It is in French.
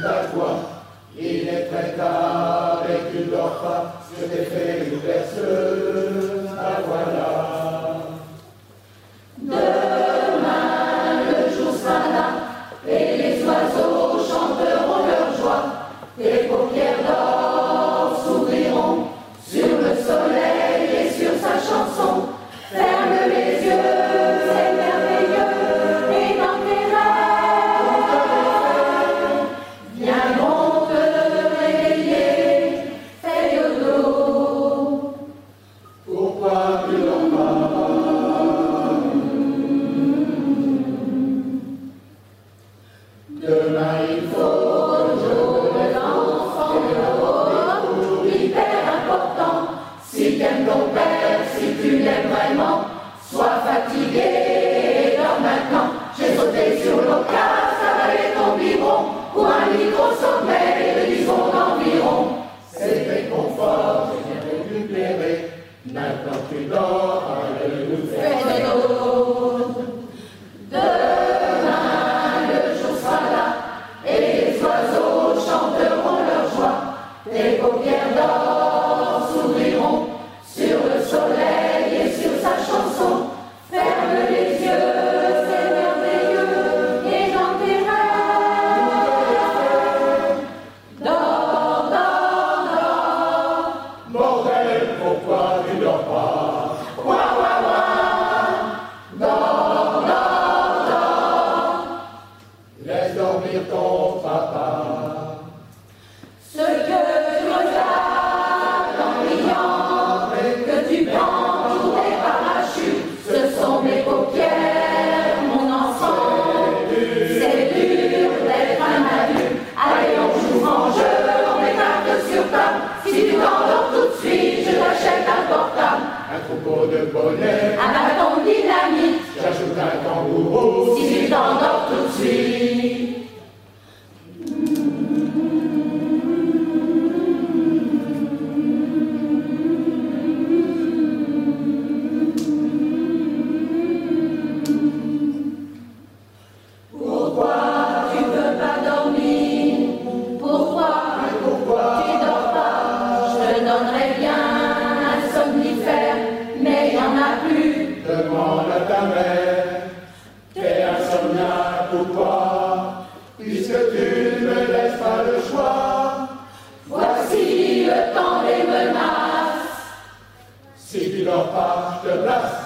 ta joie. Il est très tard et tu ne dors pas, je t'ai fait une berceuse, la voilà. Demain le jour sera là, et les oiseaux chanteront leur joie. Tes paupières d'or s'ouvriront sur le soleil et sur sa chanson. Ferme les yeux, c'est merveilleux, et dans tes rêves viendront te réveiller, fais yodo. Pourquoi tu dors pas? Demain il faut de l'enfant de hyper important. Si t'aimes ton père, si tu l'aimes vraiment, sois fatigué et dors maintenant. J'ai sauté sur l'occasion, avalé ton biberon pour un micro-sommeil de 10 secondes environ. c'était confort, j'ai bien récupéré. Maintenant tu dors, allez nous faire. Fais dodo. Demain le jour sera là, et les oiseaux chanteront leur joie. Tes paupières d'or s'ouvriront sur le soleil et sur sa chanson. Ferme les yeux, c'est merveilleux, et dans tes rêves dors, dors, dors. Bordel, pourquoi tu dors pas? Ouah, ouah, ouah. Dors, dors, dors. Laisse dormir ton papa. Ce que tu regardes en riant, que tu prends tous tes parachutes, ce sont mes paupières, mon enfant. C'est dur d'être un adulte. Allez, on joue en jeu, on met cartes sur table. Si tu t'endors tout de suite, je t'achète un portable. Un troupeau de bonnets, Un bâton de dynamite, j'ajoute un kangourou. si tu t'endors tout de suite. Pourquoi tu veux pas dormir? Pourquoi tu dors pas? Je te donnerais bien un somnifère, mais y en a plus. Demande à ta mère, t'es insomniaque ou quoi? Puisque tu ne me laisses pas le choix. Voici le temps des menaces. Si tu dors pas, je te place